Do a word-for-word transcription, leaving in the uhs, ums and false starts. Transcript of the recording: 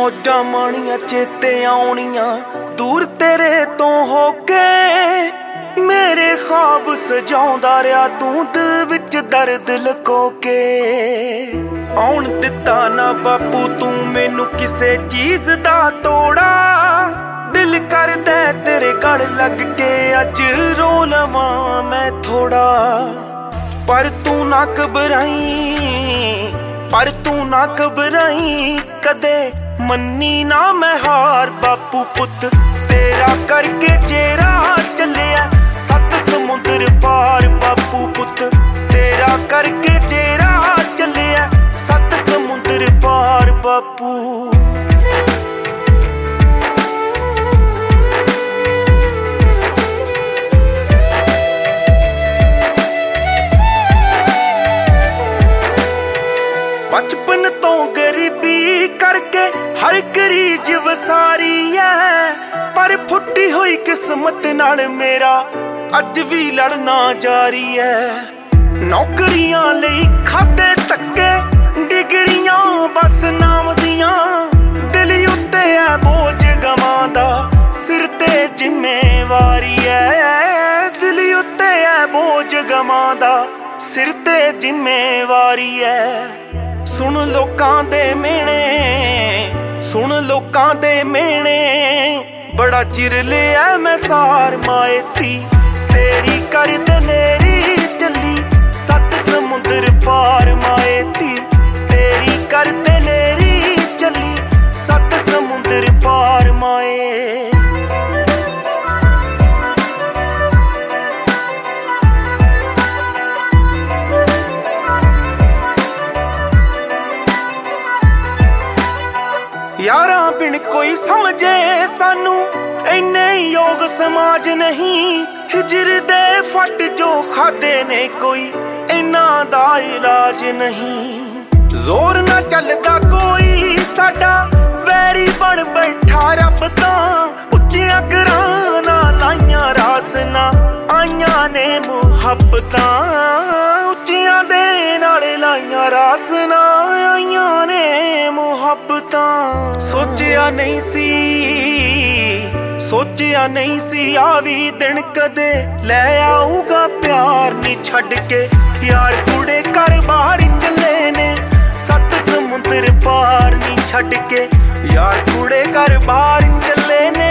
ਮੌਜਾਂ ਮਾਣੀਆਂ ਚੇਤੇ ਆਉਣੀਆਂ ਦੂਰ ਤੇਰੇ ਤੋਂ ਹੋ ਕੇ। ਮੇਰੇ ख्वाब ਸਜਾਉਂਦਾ ਰਿਹਾ ਤੂੰ ਦਿਲ ਵਿੱਚ ਦਰਦ ਲੁਕੋ ਕੇ। ਆਉਣ ਦਿੱਤਾ ਨਾ ਬਾਪੂ ਤੂੰ ਮੈਨੂੰ ਕਿਸੇ ਚੀਜ਼ ਦਾ ਤੋੜਾ। ਦਿਲ ਕਰਦਾ ਤੇਰੇ ਗਲ ਲੱਗ ਕੇ ਅੱਜ ਰੋ ਲਵਾਂ ਮੈਂ ਥੋੜਾ। ਪਰ ਤੂੰ ਨਾ ਘਬਰਾਈ ਪਰ ਤੂੰ ਨਾ ਘਬਰਾਈ ਕਦੇ ਮੰਨੀ ਨਾ ਮੈਂ ਹਾਰ। ਬਾਪੂ ਪੁੱਤ ਤੇਰਾ ਕਰਕੇ ਚਿਹਰਾ ਚੱਲਿਆ ਸੱਤ ਸਮੁੰਦਰ ਪਾਰ। ਬਾਪੂ ਪੁੱਤ ਤੇਰਾ ਕਰਕੇ ਚਿਹਰਾ ਚੱਲਿਆ ਸੱਤ ਸਮੁੰਦਰ ਪਾਰ। ਬਾਪੂ बचपन तो गरीबी करके हर गरीज वसारी है। पर फुटी हुई किस्मत नाल मेरा अज भी लड़ना जारी है। नौकरियां लई खाते धक्के डिगरियां बस नाम दियां। दिल उत्ते है बोझ गवांदा सिर ते जिम्मेवारी है। दिल उत्ते है बोझ गवांदा सिर ते जिम्मेवारी है। सुन लोकां दे मेहणे सुन लोकां दे मेहणे बड़ा चिर लिया मैं सार माएती। तेरी कर दलेरी चली सत समुंदर पार माएती। तेरी कर दलेरी चली सत समुंदर पार माए। यारां बिन कोई समझे सानू इन्ने योग समाज नहीं। हिजर दे फट जो खादे ने कोई इन्ना दा इलाज नहीं। जोर ना चलदा कोई साडा वैरी बन बैठा रब तां। उच्चियां कराना लाइयां रास ना आइयां ने मुहब्बतां। उच्चियां दे नाल लाइयां रास ना आइयां ने मुहब्बतां। सोचिया नहीं सी सोचिया नहीं सी आवी दिन कदे लै आऊगा प्यार नी छड़ के। यार कुड़े घर बाहर चले ने सत समुंदर पार नी छड़ के। यार कुड़े घर बाहर चले ने